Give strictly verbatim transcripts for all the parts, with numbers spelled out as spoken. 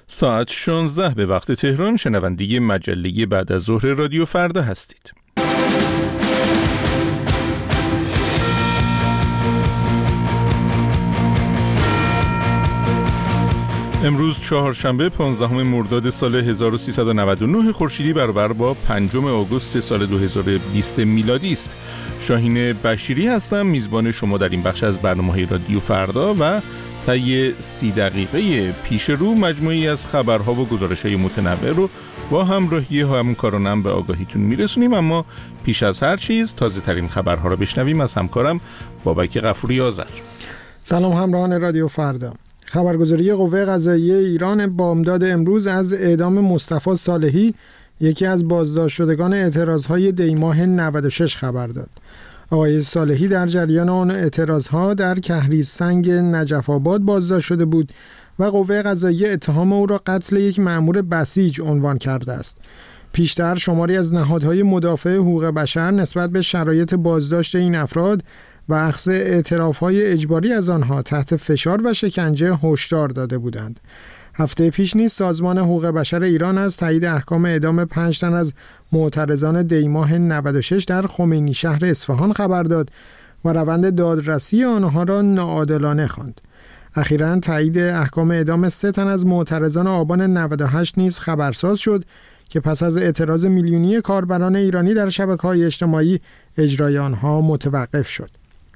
ساعت شانزده به وقت تهران. شنونده مجله بعد از ظهر رادیو فردا هستید. امروز چهارشنبه پانزدهم مرداد سال هزار و سیصد و نود و نه خورشیدی برابر با پنجم آگوست سال دو هزار و بیست میلادی است. شاهین بشیری هستم، میزبان شما در این بخش از برنامه‌های رادیو فردا و طی سی دقیقه پیش رو مجموعی از خبرها و گزارش‌های متنوع رو با همراهی همکارانم به آگاهیتون میرسونیم. اما پیش از هر چیز تازه ترین خبرها رو بشنویم از همکارم بابک غفوری آذر. سلام همراهان رادیو فردا. خبرگزاری قوه قضاییه ایران بامداد امروز از اعدام مصطفی صالحی، یکی از بازداشت شدگان اعتراضهای دیماه نود و شش خبر داد. آقای صالحی در جریان آن اعتراضها در کهریزسنگ نجف آباد بازداشت شده بود و قوه قضاییه اتهام او را قتل یک مأمور بسیج عنوان کرده است. پیشتر شماری از نهادهای مدافع حقوق بشر نسبت به شرایط بازداشت این افراد و اخذ اعتراف‌های اجباری از آنها تحت فشار و شکنجه هشدار داده بودند. هفته پیش نیز سازمان حقوق بشر ایران از تایید احکام اعدام پنج تن از معترضان دیماه نود و شش در خمینی شهر اصفهان خبر داد و روند دادرسی آنها را ناعادلانه خواند. اخیراً تایید احکام اعدام سه تن از معترضان آبان نود و هشت نیز خبرساز شد که پس از اعتراض میلیونی کاربران ایرانی در شبکه‌های اجتماعی اجرای آنها متوقف شد.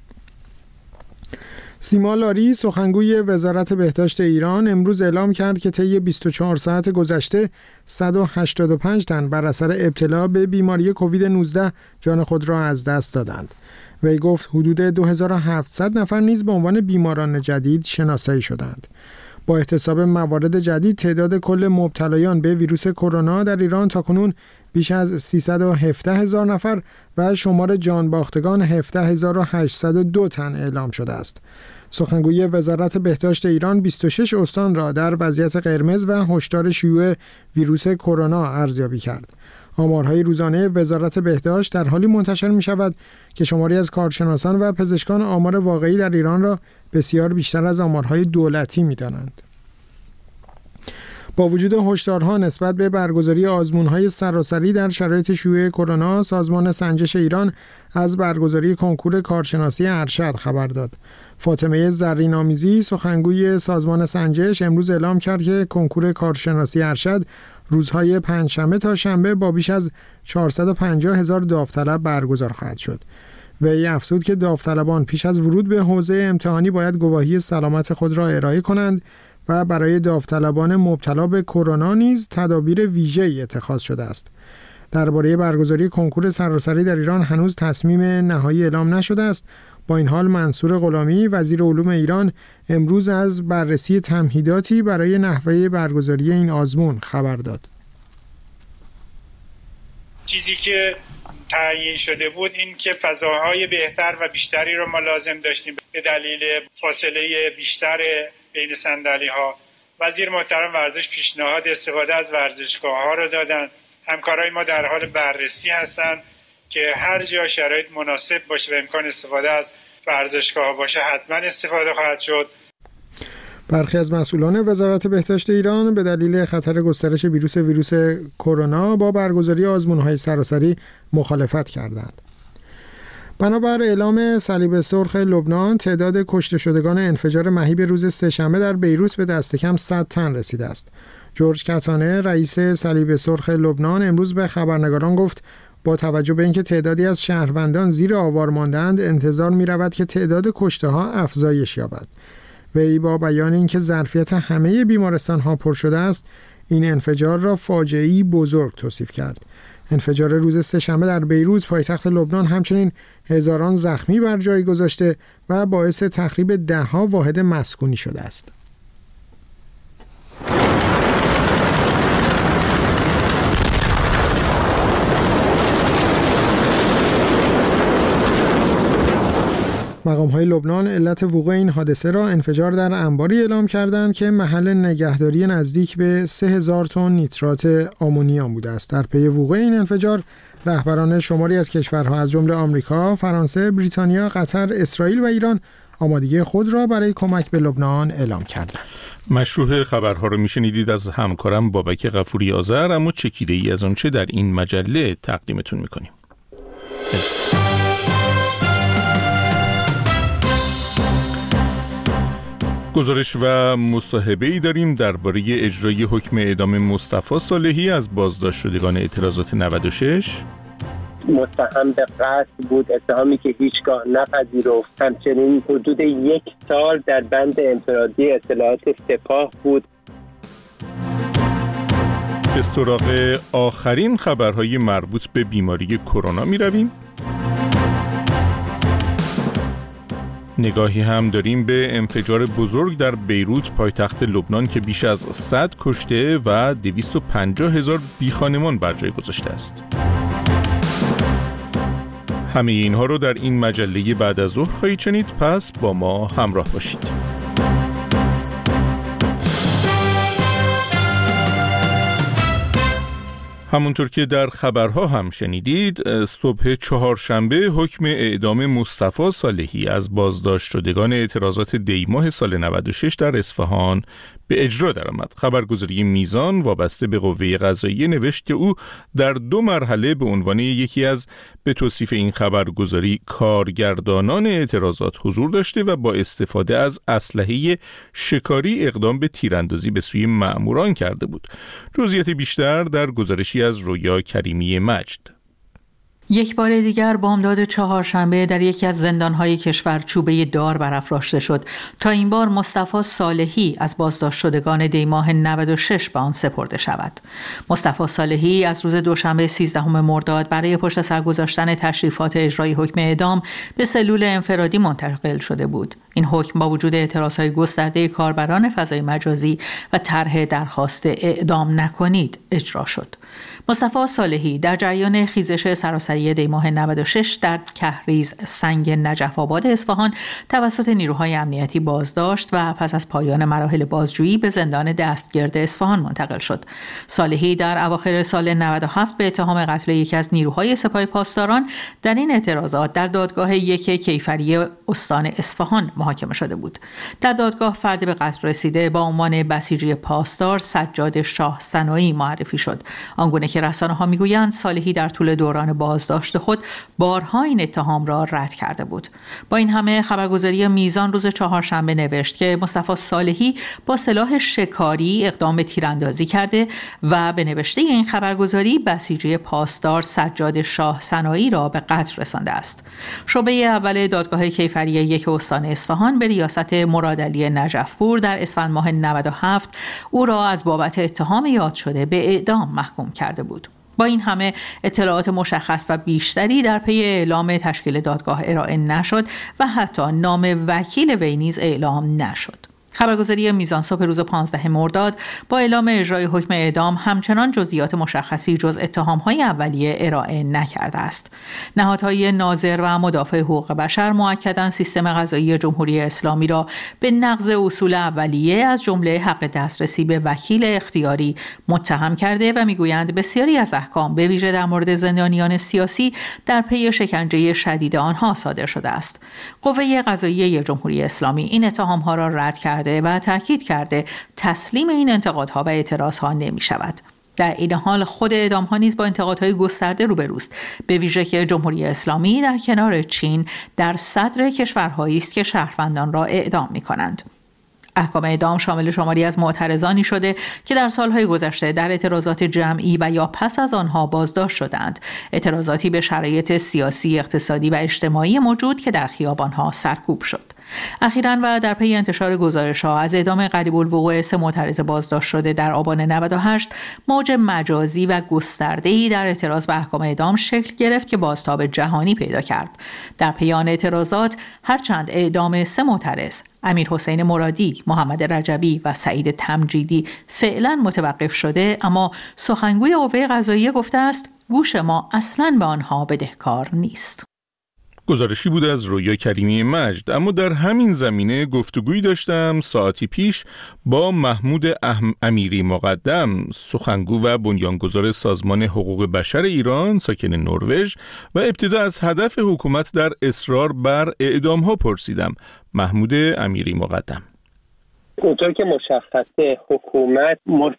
سیما لاری سخنگوی وزارت بهداشت ایران امروز اعلام کرد که طی بیست و چهار ساعت گذشته صد و هشتاد و پنج تن بر اثر ابتلا به بیماری کووید نوزده جان خود را از دست دادند. وی گفت حدود دو هزار و هفتصد نفر نیز به عنوان بیماران جدید شناسایی شدند. با احتساب موارد جدید تعداد کل مبتلایان به ویروس کرونا در ایران تاکنون بیش از سیصد و هفده هزار نفر و شمار جان باختگان هفده هزار و هشتصد و دو تن اعلام شده است. سخنگوی وزارت بهداشت ایران بیست و شش استان را در وضعیت قرمز و هشدار شیوع ویروس کرونا ارزیابی کرد. آمارهای روزانه وزارت بهداشت در حالی منتشر می شود که شماری از کارشناسان و پزشکان آمار واقعی در ایران را بسیار بیشتر از آمارهای دولتی می دانند. با وجود هشدارها نسبت به برگزاری آزمون‌های سراسری در شرایط شیوع کرونا، سازمان سنجش ایران از برگزاری کنکور کارشناسی ارشد خبر داد. فاطمه زرین‌آمیزی سخنگوی سازمان سنجش امروز اعلام کرد که کنکور کارشناسی ارشد روزهای پنجشنبه تا شنبه با بیش از چهارصد و پنجاه هزار داوطلب برگزار خواهد شد. وی افزود که داوطلبان پیش از ورود به حوزه امتحانی باید گواهی سلامت خود را ارائه کنند و برای داوطلبان مبتلا به کرونا نیز تدابیر ویژه‌ای اتخاذ شده است. درباره برگزاری کنکور سراسری در ایران هنوز تصمیم نهایی اعلام نشده است. با این حال منصور غلامی وزیر علوم ایران امروز از بررسی تمهیداتی برای نحوه برگزاری این آزمون خبر داد. چیزی که تعیین شده بود این که فضاهای بهتر و بیشتری رو ما لازم داشتیم به دلیل فاصله بیشتر بین صندلی‌ها. وزیر محترم ورزش پیشنهاد استفاده از ورزشگاه‌ها رو دادن. همکارای ما در حال بررسی هستن که هر جا شرایط مناسب باشه و امکان استفاده از ورزشگاه باشه حتما استفاده خواهد شد. برخی از مسئولان وزارت بهداشت ایران به دلیل خطر گسترش ویروس ویروس کرونا با برگزاری آزمون‌های سراسری مخالفت کردند. بنابر اعلام صلیب سرخ لبنان تعداد کشته شدگان انفجار مهیب روز سه‌شنبه در بیروت به دست کم صد تن رسیده است. جورج کاتانه رئیس صلیب سرخ لبنان امروز به خبرنگاران گفت با توجه به اینکه تعدادی از شهروندان زیر آوار ماندند انتظار می رود که تعداد کشته ها افزایش یابد. وی با بیان اینکه ظرفیت همه بیمارستان ها پر شده است این انفجار را فاجعه‌ای بزرگ توصیف کرد. انفجار روز سه‌شنبه در بیروت پایتخت لبنان همچنین هزاران زخمی بر جای گذاشته و باعث تخریب ده‌ها واحد مسکونی شده است. مقام‌های لبنان علت وقوع این حادثه را انفجار در انباری اعلام کردند که محل نگهداری نزدیک به سه هزار تن نیترات آمونیوم بوده است. در پی وقوع این انفجار رهبران شماری از کشورها از جمله آمریکا، فرانسه، بریتانیا، قطر، اسرائیل و ایران آمادگی خود را برای کمک به لبنان اعلام کردند. مشروح خبرها رو میشنیدید از همکارم بابک غفوری آذر، اما چکیده ای از آنچه در این مجله تقدیمتون میکنیم. گزارش و مصاحبه‌ای داریم درباره اجرای حکم اعدام مصطفی صالحی از بازداشت شدگان اعتراضات نود و شش. متهم به قتل بود، اتهامی که هیچگاه نپذیرفت. همچنین حدود یک سال در بند انفرادی اطلاعات سپاه بود. به سراغ آخرین خبرهای مربوط به بیماری کرونا می رویم. نگاهی هم داریم به انفجار بزرگ در بیروت پایتخت لبنان که بیش از صد کشته و دویست و پنجاه هزار بیخانمان بر جای گذاشته است. همه اینها رو در این مجله بعد از ظهر خواهید شنید، پس با ما همراه باشید. همونطور که در خبرها هم شنیدید، صبح چهارشنبه حکم اعدام مصطفی صالحی از بازداشت شدگان اعتراضات دی‌ماه سال نود و شش در اصفهان به اجرا درآمد. خبرگزاری میزان وابسته به قوه قضاییه نوشت که او در دو مرحله به عنوان یکی از به توصیف این خبرگزاری کارگردانان اعتراضات حضور داشته و با استفاده از اسلحه شکاری اقدام به تیراندازی به سوی مأموران کرده بود. جزئیات بیشتر در گزارشی از رویا کریمی مجد. یک بار دیگر بامداد چهارشنبه در یکی از زندان‌های کشور چوبه دار برافراشته شد تا این بار مصطفی صالحی از بازداشت شدگان دی‌ماه نود و شش به آن سپرده شود. مصطفی صالحی از روز دوشنبه سیزدهم مرداد برای پشت سر گذاشتن تشریفات اجرای حکم اعدام به سلول انفرادی منتقل شده بود. این حکم با وجود اعتراضهای گسترده کاربران فضای مجازی و طرح درخواست اعدام نکنید اجرا شد. مصطفی صالحی در جریان خیزش سراسری دی‌ماه نود و شش در کهریز سنگ نجف آباد اصفهان توسط نیروهای امنیتی بازداشت و پس از پایان مراحل بازجویی به زندان دستگرد اصفهان منتقل شد. صالحی در اواخر سال نود و هفت به اتهام قتل یکی از نیروهای سپاه پاسداران در این اعتراضات در دادگاه یک کیفری استان اصفهان محاکمه شده بود. در دادگاه فرد به قتل رسیده با عنوان بسیجی پاسدار سجاد شاه سنایی معرفی شد. آنگونه که رسانه‌ها میگویند صالحی در طول دوران بازداشت خود بارها این اتهام را رد کرده بود. با این همه خبرگزاری میزان روز چهارشنبه نوشت که مصطفی صالحی با سلاح شکاری اقدام به تیراندازی کرده و به نوشته این خبرگزاری بسیجی پاسدار سجاد شاه سنایی را به قتل رسانده است. شعبه اول دادگاه کیفری یک استان اصفهان به ریاست مرادعلی نجفپور در اسفند ماه نود و هفت او را از بابت اتهام یاد شده به اعدام محکوم کرده بود. با این همه اطلاعات مشخص و بیشتری در پی اعلام تشکیل دادگاه ارائه نشد و حتی نام وکیل وی نیز اعلام نشد. خبرگزاری میزان صبح روز پانزدهم مرداد با اعلام اجرای حکم اعدام همچنان جزئیات مشخصی جز اتهام‌های اولیه ارائه نکرده است. نهادهای ناظر و مدافع حقوق بشر مؤکداً سیستم قضایی جمهوری اسلامی را به نقض اصول اولیه از جمله حق دسترسی به وکیل اختیاری متهم کرده و میگویند بسیاری از احکام به ویژه در مورد زندانیان سیاسی در پی شکنجه شدید آنها صادر شده است. قوه قضاییه جمهوری اسلامی این اتهام‌ها را رد کرده و تاکید کرده تسلیم این انتقادها و اعتراضها نمی شود. در این حال خود اعدام‌ها نیز با انتقادهای گسترده روبروست، به ویژه که جمهوری اسلامی در کنار چین در صدر کشورهایی است که شهروندان را اعدام می‌کنند. احکام اعدام شامل شماری از معترضانی شده که در سالهای گذشته در اعتراضات جمعی و یا پس از آنها بازداشت شدند، اعتراضاتی به شرایط سیاسی، اقتصادی و اجتماعی موجود که در خیابانها سرکوب شد. اخیراً و در پی انتشار گزارش‌ها از اعدام قریب الوقوع سه معترض بازداشت شده در آبان نود و هشت، موج مجازی و گسترده‌ای در اعتراض به احکام اعدام شکل گرفت که بازتاب جهانی پیدا کرد. در پی آن اعتراضات هرچند اعدام سه معترض امیرحسین مرادی، محمد رجبی و سعید تمجیدی فعلا متوقف شده، اما سخنگوی قوه قضاییه گفته است گوش ما اصلاً به آنها بدهکار نیست. گزارشی بود از رویا کریمی مجد. اما در همین زمینه گفتگویی داشتم ساعتی پیش با محمود امیری مقدم، سخنگو و بنیانگذار سازمان حقوق بشر ایران ساکن نروژ، و ابتدا از هدف حکومت در اصرار بر اعدام‌ها پرسیدم. محمود امیری مقدم: اونطور که مشخصه حکومت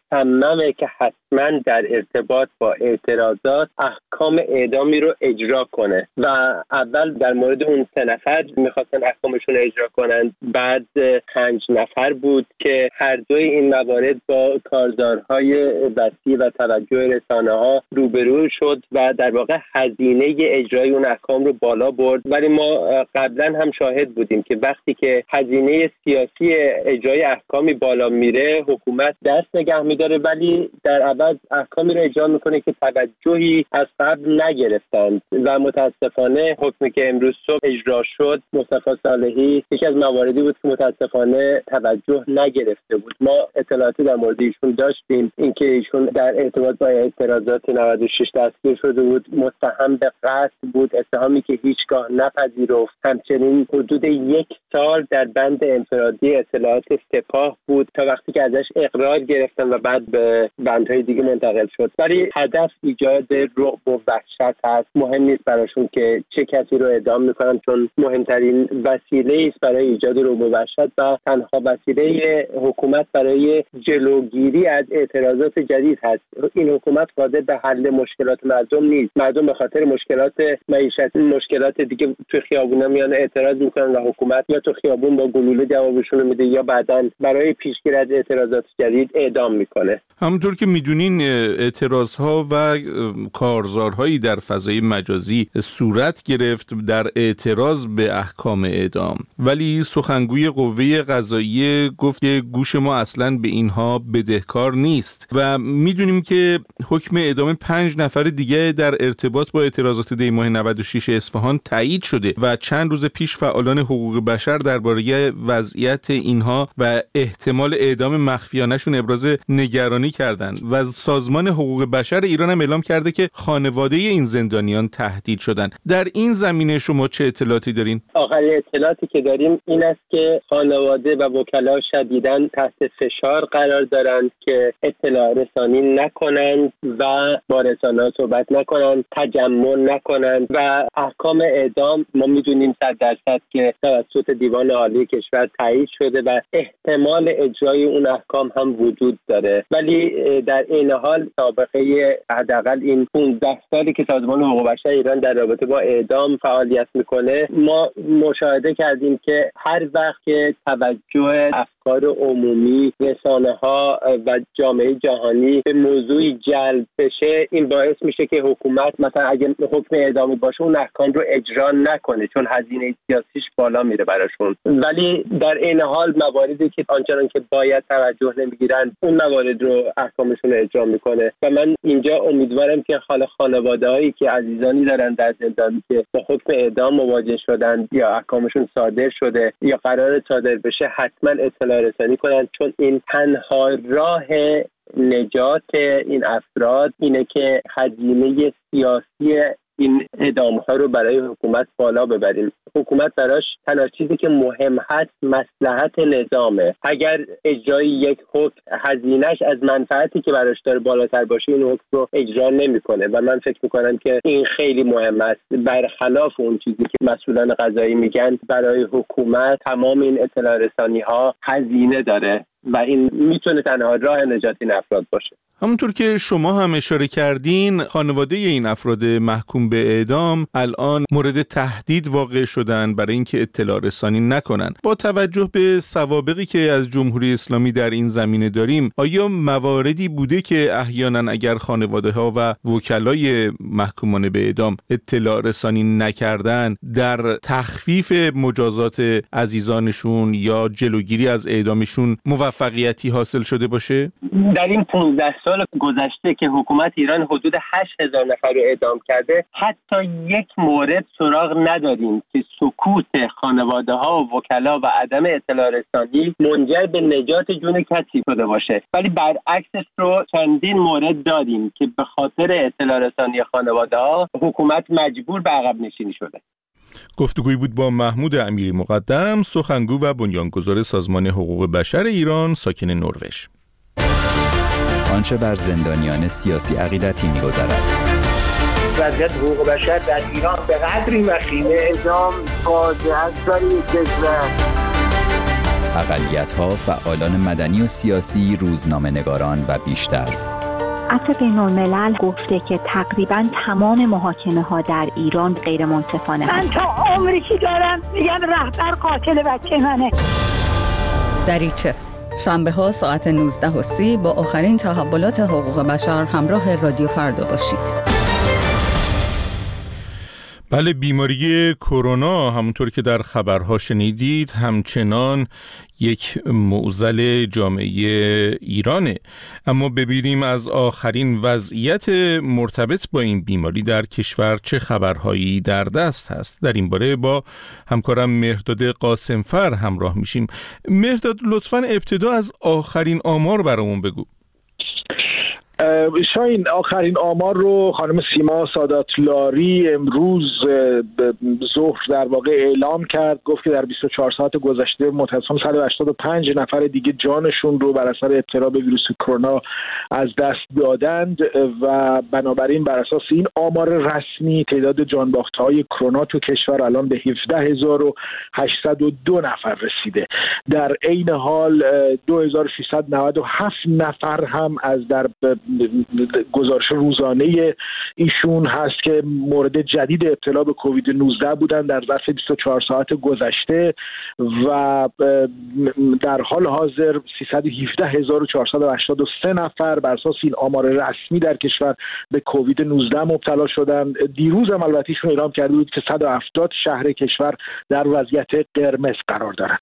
مصممه که حتما در ارتباط با اعتراضات احکام اعدامی رو اجرا کنه و اول در مورد اون سه نفر میخواستن احکامشون اجرا کنن، بعد پنج نفر بود که هر دوی این موارد با کارزارهای وسیع و توجه رسانه ها روبرو شد و در واقع هزینه اجرای اون احکام رو بالا برد. ولی ما قبلا هم شاهد بودیم که وقتی که هزینه سیاسی اجرای احکامی بالا میره حکومت دست نگه میداره، ولی در عوض احکامی رو اجرا میکنه که توجهی از قبل نگرفتند و متاسفانه حکمی که امروز صبح اجرا شد، مصطفی صالحی، یکی از مواردی بود که متاسفانه توجه نگرفته بود. ما اطلاعاتی در مورد ایشون داشتیم، اینکه ایشون در ارتباط با اعتراضات نود و شش دستگیر شده بود، متهم به قتل بود، اتهامی که هیچگاه نپذیرفت. همچنین حدود یک سال در بند انفرادی اطلاعات سپاه بود تا وقتی که ازش اقرار گرفتن و بعد به بندهای دیگه منتقل شد. ولی هدف ایجاد رعب و وحشت هست. مهم نیست براشون که چه کسی رو اعدام میکنن، چون مهمترین وسیله است برای ایجاد رعب و وحشت و تنها وسیله حکومت برای جلوگیری از اعتراضات جدید هست. این حکومت قادر به حل مشکلات مردم نیست. مردم به خاطر مشکلات معیشتی، مشکلات دیگه تو خیابونا میان اعتراض میکنن و حکومت یا تو خیابون با گلوله جوابشون میده یا بعداً برای پیشگیری از اعتراضات جدید اعدام میکنه. همونطور که میدونین اعتراضها و کارزارهایی در فضای مجازی صورت گرفت در اعتراض به احکام اعدام، ولی سخنگوی قوه قضاییه گفت که گوش ما اصلاً به اینها بدهکار نیست و میدونیم که حکم اعدام پنج نفر دیگه در ارتباط با اعتراضات دی ماه نود و شش اصفهان تایید شده و چند روز پیش فعالان حقوق بشر درباره وضعیت اینها و احتمال اعدام مخفیانشون ابراز نگرانی کردند و سازمان حقوق بشر ایران هم اعلام کرده که خانواده این زندانیان تهدید شدن. در این زمینه شما چه اطلاعاتی دارین؟ آخرین اطلاعاتی که داریم این است که خانواده و وکلا شدیداً تحت فشار قرار دارند که اطلاع رسانی نکنند و با رسانه‌ها صحبت نکنند، تجمع نکنند و احکام اعدام ما میدونیم صد درصد که توسط دیوان عالی کشور تایید شده و احتمال اجرای اون احکام هم وجود داره. ولی در این حال سابقه حداقل این پانزده سالی که سازمان حقوق بشر ایران در رابطه با اعدام فعالیت میکنه، ما مشاهده کردیم که هر وقت که توجه افکار عمومی، رسانه‌ها و جامعه جهانی به موضوعی جلب بشه، این باعث میشه که حکومت مثلا اگه حکم اعدامی باشه اون احکام رو اجرا نکنه، چون هزینه سیاسیش بالا میره براشون. ولی در این حال مواردی که آنچنان که باید توجه نمیگیرن، اون موارد رو احکامشون رو اجرا میکنه و من اینجا امیدوارم که حالا خانواده‌هایی که عزیزانی دارن در زندان که با حکم اعدام مواجه شدن یا احکامشون صادر شده یا قرار صادر بشه، حتما اطلاع رسانی کنن، چون این تنها راه نجات این افراد اینه که هزینه سیاسی این اعدام ها رو برای حکومت بالا ببریم. حکومت براش تنها چیزی که مهم هست مصلحت نظامه. اگر اجرای یک حکم هزینهش از منفعتی که براش داره بالاتر باشه، این حکم رو اجرا نمیکنه و من فکر میکنم که این خیلی مهم است. برخلاف اون چیزی که مسئولان قضایی میگن، برای حکومت تمام این اطلاع رسانی ها هزینه داره و این میتونه تنها راه نجات این افراد باشه. همونطور که شما هم اشاره کردین، خانواده این افراد محکوم به اعدام الان مورد تهدید واقع شدن برای اینکه اطلاع رسانی نکنن. با توجه به سوابقی که از جمهوری اسلامی در این زمینه داریم، آیا مواردی بوده که احیانا اگر خانواده‌ها و وکلای محکومان به اعدام اطلاع رسانی نکردن، در تخفیف مجازات عزیزانشون یا جلوگیری از اعدامشون موفقیتی حاصل شده باشه؟ در این پانزده سال گذشته که حکومت ایران حدود هشت هزار نفر رو اعدام کرده، حتی یک مورد سراغ نداریم که سکوت خانواده ها و وکلا و عدم اطلاع رسانی منجر به نجات جون کسی شده باشه. ولی برعکسش رو چندین مورد داریم که به خاطر اطلاع رسانی خانواده ها حکومت مجبور به عقب نشینی شده. گفتگویی بود با محمود امیری مقدم، سخنگو و بنیانگذار سازمان حقوق بشر ایران ساکن نروژ. آنچه بر زندانیان سیاسی عقیدتی می‌گذرد. وضعیت حقوق بشر در ایران به قدری وخیمه، اعدام فاجعه است برای کشور. اقلیت‌ها، فعالان مدنی و سیاسی، روزنامه‌نگاران و بیشتر. عفو بین‌الملل گفته که تقریباً تمام محاکمه‌ها در ایران غیر منصفانه من تا عمری که دارم میگم رهبر قاتل بچه منه. دریچه شنبه ها ساعت نوزده و سی با آخرین تحولات حقوق بشر همراه رادیو فردا باشید. بله، بیماری کرونا همونطور که در خبرها شنیدید همچنان یک معضل جامعه ایرانه، اما ببینیم از آخرین وضعیت مرتبط با این بیماری در کشور چه خبرهایی در دست هست. در این باره با همکارم مهرداد قاسمفر همراه میشیم. مهرداد، لطفاً ابتدا از آخرین آمار برامون بگو. شاین، آخرین آمار رو خانم سیما ساداتلاری امروز ظهر در واقع اعلام کرد. گفت که در بیست و چهار ساعت گذشته متاسفانه صد و هشتاد و پنج نفر دیگه جانشون رو بر اثر ابتلا به ویروس کرونا از دست دادند و بنابراین بر اساس این آمار رسمی تعداد جانباخته‌های کرونا تو کشور الان به هفده هزار و هشتصد و دو نفر رسیده. در عین حال دو هزار و ششصد و نود و هفت نفر هم از در گزارش روزانه ایشون هست که مورد جدید ابتلا به کووید نوزده بودن در ظرف بیست و چهار ساعت گذشته و در حال حاضر سیصد و هفده هزار و چهارصد و هشتاد و سه نفر بر اساس این آمار رسمی در کشور به کووید نوزده مبتلا شدن. دیروز هم البته ایشون اعلام کرده بود که صد و هفتاد شهر کشور در وضعیت قرمز قرار دارند.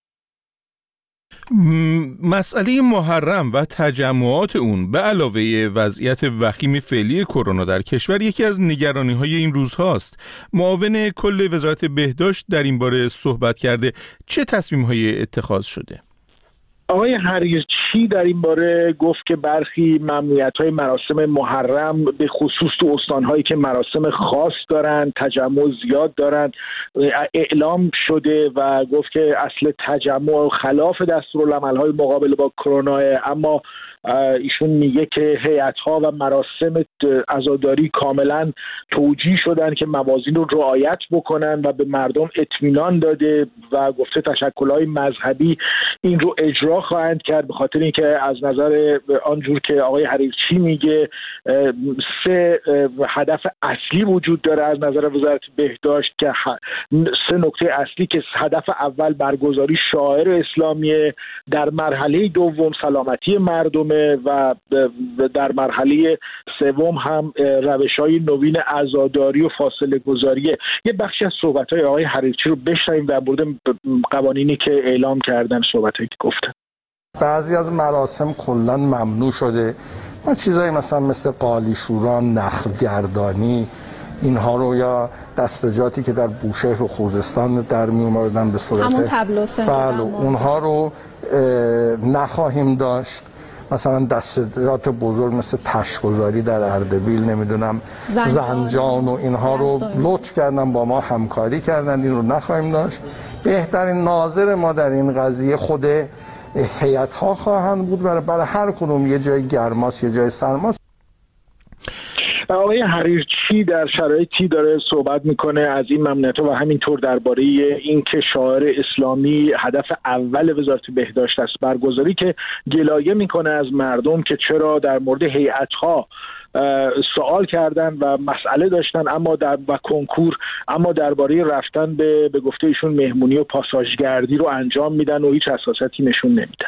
مسئله محرم و تجمعات اون به علاوه وضعیت وخیم فعلی کرونا در کشور یکی از نگرانی‌های این روزهاست. معاون کل وزارت بهداشت در این باره صحبت کرده. چه تصمیم‌هایی اتخاذ شده؟ آقای حریرچی در این باره گفت که برخی ممنوعیت‌های مراسم محرم به خصوص تو استان‌هایی که مراسم خاص دارند، تجمع زیاد دارند، اعلام شده و گفت که اصل تجمع خلاف دستورالعمل‌های مقابله با کرونا، اما ایشون میگه که هیئت‌ها و مراسم عزاداری کاملا توجیه شدن که موازین رو رعایت بکنن و به مردم اطمینان داده و گفته تشکل‌های مذهبی این رو اجرا خواهند کرد، به خاطر اینکه از نظر آنجور که آقای حریرچی میگه سه هدف اصلی وجود داره از نظر وزارت بهداشت که سه نکته اصلی که هدف اول برگزاری شعائر اسلامیه، در مرحله دوم سلامتی مردم و در مرحله سوم هم روش‌های نوین عزاداری و فاصله گذاریه. یه بخشی از صحبت‌های آقای حریرچی رو بشنویم در مورد قوانینی که اعلام کردن، صحبتایی که گفتن. بعضی از مراسم کلاً ممنوع شده. ما چیزایی مثلا مثل قالیشوران، نخلگردانی، اینها رو یا دستجاتی که در بوشهر و خوزستان در می اومدن به صورت همون تابلو بله اونها رو نخواهیم داشت. مثلا دستجات بزرگ مثل تشگذاری در اردبیل، نمیدونم زنجان و اینها رو لطف کردن با ما همکاری کردن، این رو نخواهیم داشت. بهترین ناظر ما در این قضیه خود هیئت‌ها خواهند بود، برای برای هر کدوم یه جای گرماست یه جای سرماست. آقای حریرچی در شرایطی داره صحبت میکنه از این ممنوعیت‌ها و همینطور درباره این که شعائر اسلامی هدف اول وزارت بهداشت است برگزاری، که گلایه میکنه از مردم که چرا در مورد هیئت‌ها سوال کردن و مسئله داشتن اما در و کنکور اما درباره رفتن به به گفته ایشون مهمونی و پاساژگردی رو انجام میدن و هیچ حساسیتی نشون نمیدن.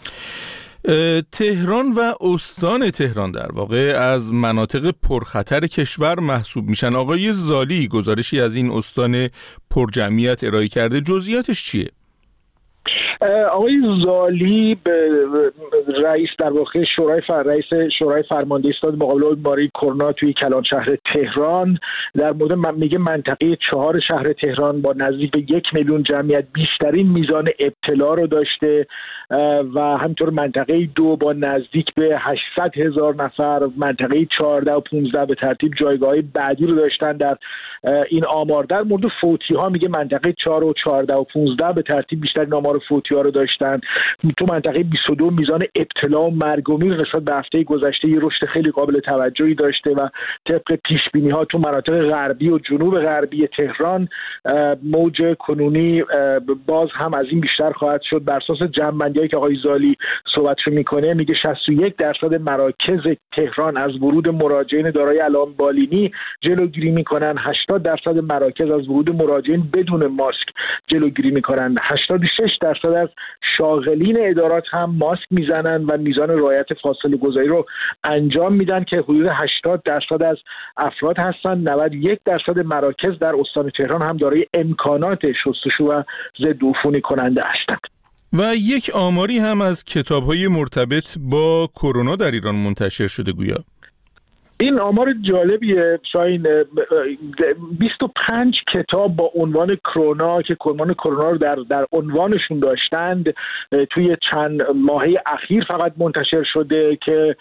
تهران و استان تهران در واقع از مناطق پرخطر کشور محسوب میشن. آقای زالی گزارشی از این استان پرجمعیت ارائه کرده، جزئیاتش چیه؟ آقای زالی به رئیس در واقع شورای فر... رئیس شورای فرمانده ایستاد مقابله با بیماری کرونا توی کلان شهر تهران در مورد من میگه منطقه چهار شهر تهران با نزدیک به یک میلیون جمعیت بیشترین میزان ابتلا رو داشته و همینطور منطقه دو با نزدیک به هشتصد هزار نفر، منطقه چهارده و پانزده به ترتیب جایگاه بعدی رو داشتن در این آمار. در مورد فوتی ها میگه منطقه چهار و چهارده و پانزده به ترتیب بیشترین آمار فوتی ها رو داشتن. تو منطقه بیست و دو میزان ابتلا و مرگ و میر نسبت به هفته گذشته یه رشد خیلی قابل توجهی داشته و طبق پیش بینی ها تو مناطق غربی و جنوب غربی تهران موج کنونی باز هم از این بیشتر خواهد شد. بر اساس جمع‌بندی‌هایی که آقای زالی صحبتشو میکنه میگه شصت و یک درصد مراکز تهران از ورود مراجعین دارای علائم بالینی جلوگیری میکنن، هشتاد درصد مراکز از ورود مراجعین بدون ماسک جلوگیری میکنن، هشتاد و شش درصد از شاغلین ادارات هم ماسک میزنن و میزان رعایت فاصله گذاری رو انجام میدن که حدود هشتاد درصد از افراد هستن. نود و یک درصد مراکز در استان تهران هم دارای امکانات شستشو و ضد عفونی کننده هستند. و یک آماری هم از کتاب‌های مرتبط با کرونا در ایران منتشر شده گویا. این آمار جالبیه شاین. بیست و پنج کتاب با عنوان کرونا که عنوان کرونا رو در در عنوانشون داشتند توی چند ماهه اخیر فقط منتشر شده که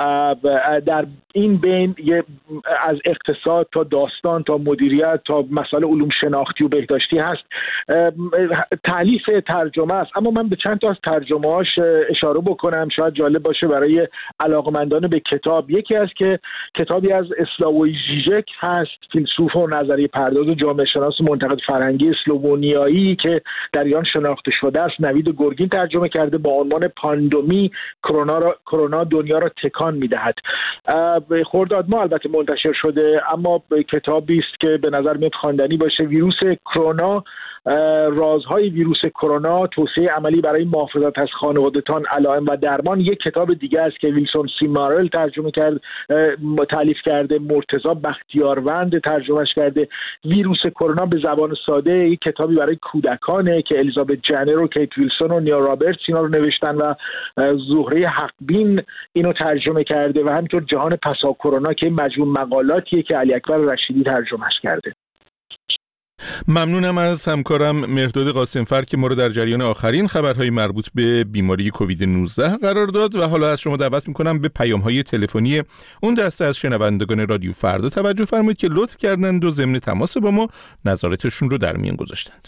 در این بین از اقتصاد تا داستان تا مدیریت تا مسائل علوم شناختی و بهداشتی هست. تالیف ترجمه است، اما من به چند تا از ترجمه‌هاش اشاره بکنم شاید جالب باشه برای علاقه‌مندان به کتاب. یکی از که کتابی از اسلاووی ژیژک هست، فیلسوف و نظریه پرداز و جامعه شناس منتقد فرهنگی اسلوونیایی که در ایران شناخته شده است. نوید گرگین ترجمه کرده با عنوان پاندمی کرونا را کرونا دنیا را تکان میدهد. خرداد ماه البته منتشر شده، اما کتابی است که به نظر میاد خواندنی باشه. ویروس کرونا، رازهای ویروس کرونا، توصیه عملی برای محافظت از خانواده‌تان، علائم و درمان. یک کتاب دیگه است که ویلسون سی مارل ترجمه کرد، تالیف کرده، مرتضی بختیاروند ترجمهش کرده. ویروس کرونا به زبان ساده، یک کتابی برای کودکانه که الیزابت جنر و کیت ویلسون و نیا رابرتس اینا رو نوشتن و زهره حقبین اینو ترجمه کرده و همینطور جهان پسا کرونا که مجموع مقالاتیه که علی اکبر رشیدی ترجمهش کرده. ممنونم از همکارم مهرداد قاسمفر که ما رو در جریان آخرین خبرهای مربوط به بیماری کووید نوزده قرار داد و حالا از شما دعوت میکنم به پیام‌های تلفنی اون دسته از شنوندگان رادیو فردا توجه فرمایید که لطف کردند و ضمن تماس با ما نظراتشون رو در میان گذاشتند.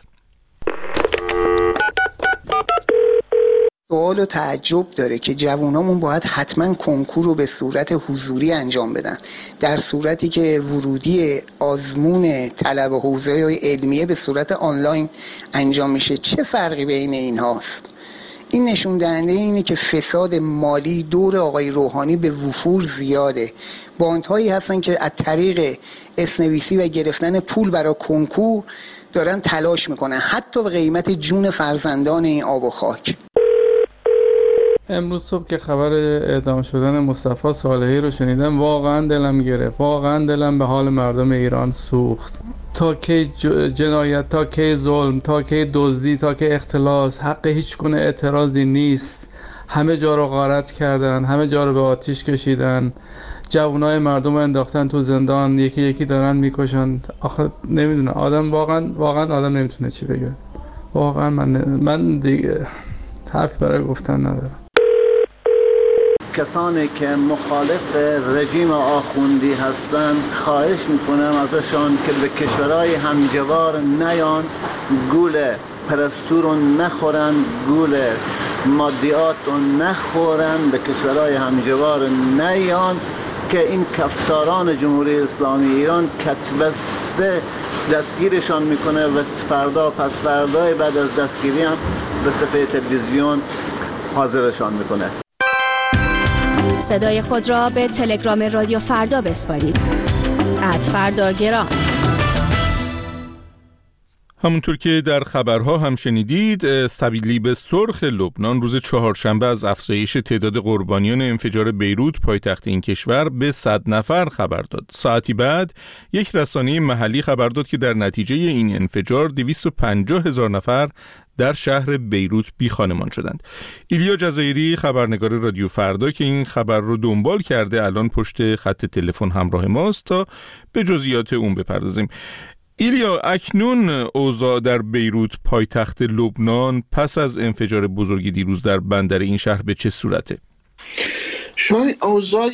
سوال و تعجب داره که جوانامون باید حتما کنکور رو به صورت حضوری انجام بدن، در صورتی که ورودی آزمون طلب حوزه علمیه به صورت آنلاین انجام میشه. چه فرقی بین این هاست؟ این نشون دهنده اینه که فساد مالی دور آقای روحانی به وفور زیاده. باندهایی هستن که از طریق اسنویسی و گرفتن پول برای کنکور دارن تلاش میکنن، حتی به قیمت جون فرزندان این آب و خاک. امروز صبح که خبر اعدام شدن مصطفی صالحی رو شنیدم واقعا دلم گرفت، واقعا دلم به حال مردم ایران سوخت. تا کی جنایت، تا کی ظلم، تا کی دزدی، تا کی اختلاس، حق هیچ گونه اعتراضی نیست. همه جا رو غارت کردن، همه جا رو به آتیش کشیدن، جوانای مردم رو انداختن تو زندان، یکی یکی دارن میکشن. آخه نمیدونم، آدم واقعا واقعا آدم نمیتونه چی بگه. واقعا من من دیگه حرف برای گفتن ندارم. کسانی که مخالف رژیم آخوندی هستند خواهش میکنم ازشان که به کشورهای همجوار نیان، گول پرستو رو نخورن، گول مادیات رو نخورن، به کشورهای همجوار نیان که این کفتاران جمهوری اسلامی ایران کتبسته دستگیرشان میکنه و فردا پس فردای بعد از دستگیری هم به صفحه تلویزیون حاضرشان میکنه. صدای خود را به تلگرام رادیو فردا بسپارید. ات فردا گرام. همونطور که در خبرها هم شنیدید، صلیب سرخ لبنان روز چهارشنبه از افزایش تعداد قربانیان انفجار بیروت پایتخت این کشور به صد نفر خبر داد. ساعتی بعد یک رسانه محلی خبر داد که در نتیجه این انفجار دویست و پنجاه هزار نفر در شهر بیروت بی خانمان شدند. ایلیا جزایری خبرنگار رادیو فردا که این خبر رو دنبال کرده الان پشت خط تلفن همراه ماست تا به جزئیات اون بپردازیم. ایلیا، اکنون اوضاع در بیروت پایتخت لبنان پس از انفجار بزرگی دیروز در بندر این شهر به چه صورته؟ شاید اوضاع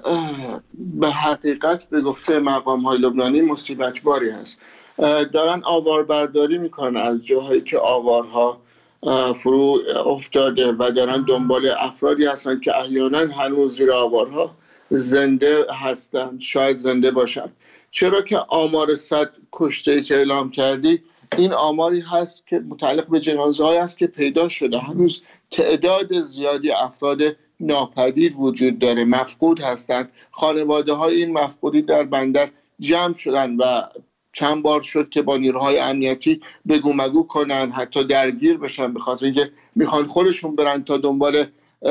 به حقیقت به گفته مقام‌های لبنانی مصیبت باری هست. دارن آواربرداری میکنن از جاهایی که آوارها فرو افتاده و دارن دنبال افرادی هستن که احیانا هنوز زیر آوارها زنده هستند، شاید زنده باشن. چرا که آمار صد کشته که اعلام کردی این آماری هست که متعلق به جنازه‌هایی است که پیدا شده. هنوز تعداد زیادی افراد ناپدید وجود داره، مفقود هستند. خانواده های این مفقودی در بندر جمع شدن و چند بار شد که با نیروهای امنیتی بگو مگو کنن، حتی درگیر بشن، به خاطر اینکه میخوان خودشون برن تا دنبال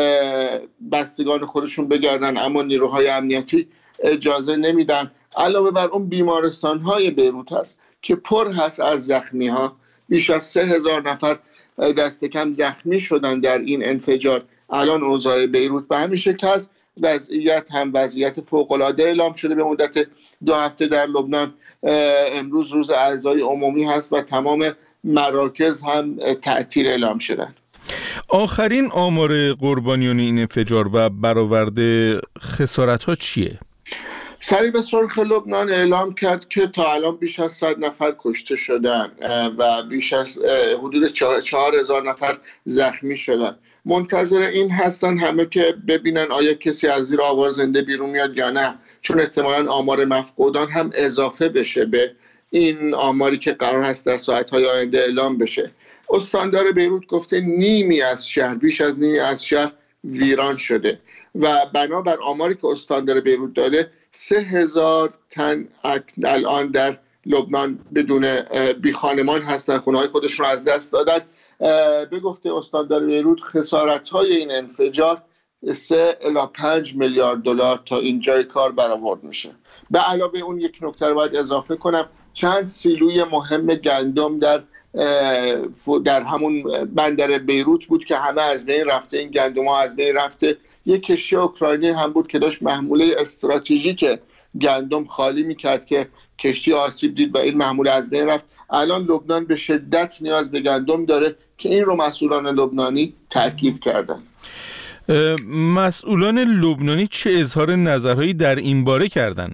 بستگان خودشون بگردن، اما نیروهای امنیتی اجازه نمیدن. علاوه بر اون بیمارستان های بیروت هست که پر هست از زخمی ها. بیش از سه هزار نفر دست کم زخمی شدن در این انفجار. الان اوضاع بیروت به همین شکل هست. وضعیت هم وضعیت فوق‌العاده اعلام شده به مدت دو هفته در لبنان. امروز روز اعضای عمومی هست و تمام مراکز هم تعطیل اعلام شدن. آخرین آمار قربانیان این انفجار و برآورده خسارت‌ها چیه؟ صلیب سرخ لبنان اعلام کرد که تا الان بیش از صد نفر کشته شدن و بیش از حدود چهار هزار نفر زخمی شدن. منتظر این هستن همه که ببینن آیا کسی از زیر آوار زنده بیرون میاد یا نه، چون احتمالاً آمار مفقودان هم اضافه بشه به این آماری که قرار هست در ساعت‌های آینده اعلام بشه. استاندار بیروت گفته نیمی از شهر، بیش از نیمی از شهر ویران شده و بنابر آماری که استاندار بیروت داده سه هزار تن الان در لبنان بدون بی خانمان هستن، خونه‌های خودشون رو از دست دادن. به گفته استاندار بیروت خسارت‌های این انفجار سه الی پنج میلیارد دلار تا اینجای کار برآورد میشه. به علاوه اون یک نکته رو باید اضافه کنم، چند سیلوی مهم گندم در در همون بندر بیروت بود که همه از بین رفته، این گندم ها از بین رفته. یک کشتی اوکراینی هم بود که داشت محموله استراتژیک گندم خالی میکرد که کشتی آسیب دید و این محموله از بین رفت. الان لبنان به شدت نیاز به گندم داره که این رو مسئولان لبنانی تاکید کردن. مسئولان لبنانی چه اظهار نظرهایی در این باره کردن؟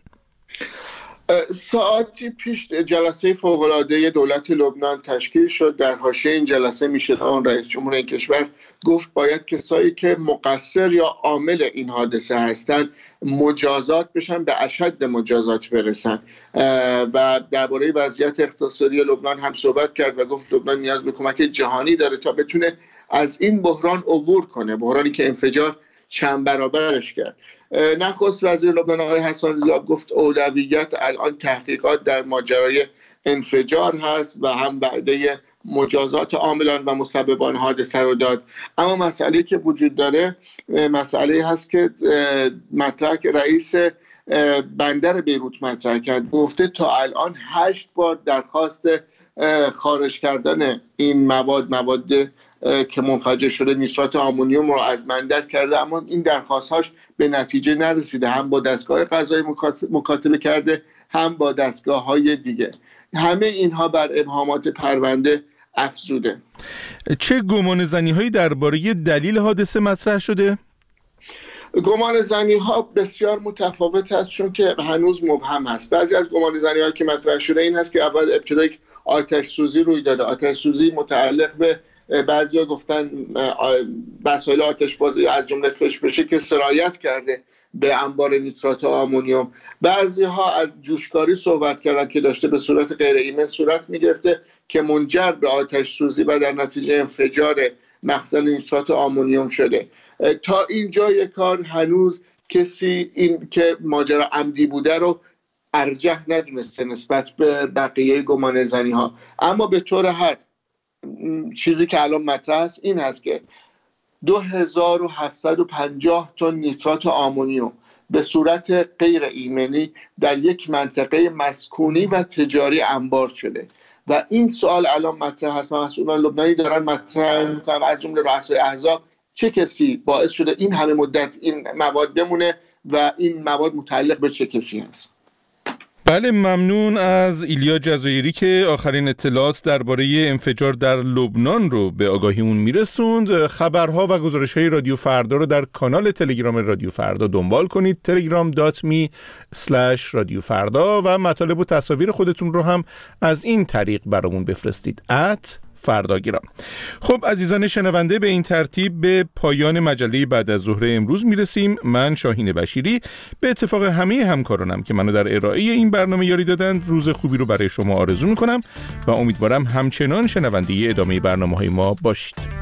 ساعتی پیش جلسه فوق‌العاده دولت لبنان تشکیل شد. در حاشیه این جلسه میشد آن رئیس جمهور این کشور گفت باید کسایی که مقصر یا عامل این حادثه هستند مجازات بشن، به اشد مجازات برسن و درباره وضعیت اقتصادی لبنان هم صحبت کرد و گفت لبنان نیاز به کمک جهانی داره تا بتونه از این بحران عبور کنه، بحرانی که انفجار چند برابرش کرد. نخست وزیر لبنان آقای حسان دیاب گفت اولویت الان تحقیقات در ماجرای انفجار هست و هم وعده مجازات عاملان و مسببان حادثه رو داد. اما مسئله که وجود داره مسئله هست که مطرح رئیس بندر بیروت مطرح کرد، گفته تا الان هشت بار درخواست خارج کردن این مواد مواد که منفجر شده نیترات آمونیوم رو از بندر کرده، اما این درخواست‌هاش به نتیجه نرسیده. هم با دستگاه قضایی مکاتبه کرده، هم با دستگاه‌های دیگه. همه اینها بر ابهامات پرونده افزوده. چه گمان زنی‌هایی درباره دلیل حادثه مطرح شده؟ گمان زنی‌ها بسیار متفاوت است چون که هنوز مبهم است. بعضی از گمان زنی‌ها که مطرح شده این هست که اول ابتدای آتش سوزی روی داده. آتش سوزی متعلق به بعضیا گفتن وسایل آتش‌بازی از جمله فشفشه که سرایت کرده به انبار نیترات آمونیوم. بعضی‌ها از جوشکاری صحبت کردن که داشته به صورت غیر ایمن صورت می‌گرفته که منجر به آتش سوزی و در نتیجه انفجار مخزن نیترات آمونیوم شده. تا اینجای کار هنوز کسی این که ماجرا عمدی بوده رو ارجح ندونسته نسبت به بقیه گمان زنی ها. اما به طور حد چیزی که الان مطرح است این هست که دو هزار و هفتصد و پنجاه تن نیترات آمونیوم به صورت غیر ایمنی در یک منطقه مسکونی و تجاری انبار شده و این سوال الان مطرح هست و مسئولان لبنانی دارن مطرح میکنن از جمله رؤسای احزاب چه کسی باعث شده این همه مدت این مواد بمونه و این مواد متعلق به چه کسی هست. بله، ممنون از ایلیا جزایری که آخرین اطلاعات درباره انفجار در لبنان رو به آگاهیمون میرسوند. خبرها و گزارش‌های رادیو فردا رو در کانال تلگرام رادیو فردا دنبال کنید، تلگرام دات می اسلش رادیو فردا، و مطالب و تصاویر خودتون رو هم از این طریق برامون بفرستید ات فرداگیران. خب عزیزان شنونده، به این ترتیب به پایان مجله بعد از ظهر امروز میرسیم. من شاهین بشیری به اتفاق همه همکارانم که منو در ارائه این برنامه یاری دادند روز خوبی رو برای شما آرزو میکنم و امیدوارم همچنان شنونده ادامه برنامه‌های ما باشید.